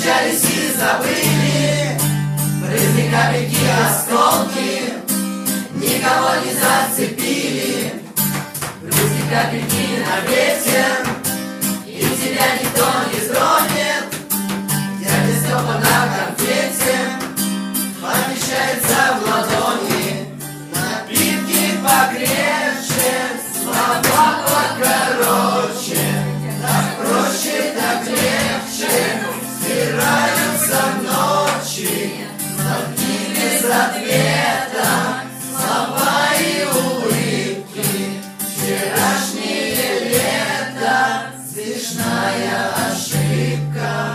Встречались и забыли, брызги, капельки, осколки, никого не зацепили. Брызги, капельки на ветер, и тебя никто не тронет. Дядя Степа на конфете помещается в ладони. Напитки покрепче, слова покороче, так проще, так легче стираются в ночи. Звонки без ответа, слова и улыбки. Вчерашнее лето, смешная ошибка.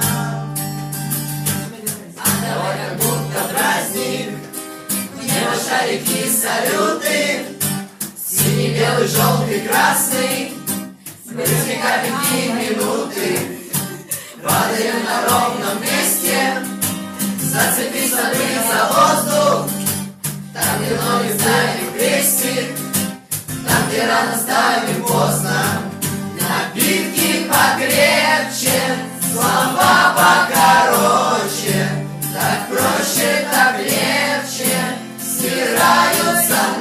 А давай как будто праздник, небо, шарики, салюты, синий, белый, желтый, красный, брызги, капельки, минуты. Падаем на ровном месте, зацепись за воздух. Там, где ноги ставим крестик, там, где рано ставим поздно. Напитки покрепче, слова покороче, так проще, так легче стираются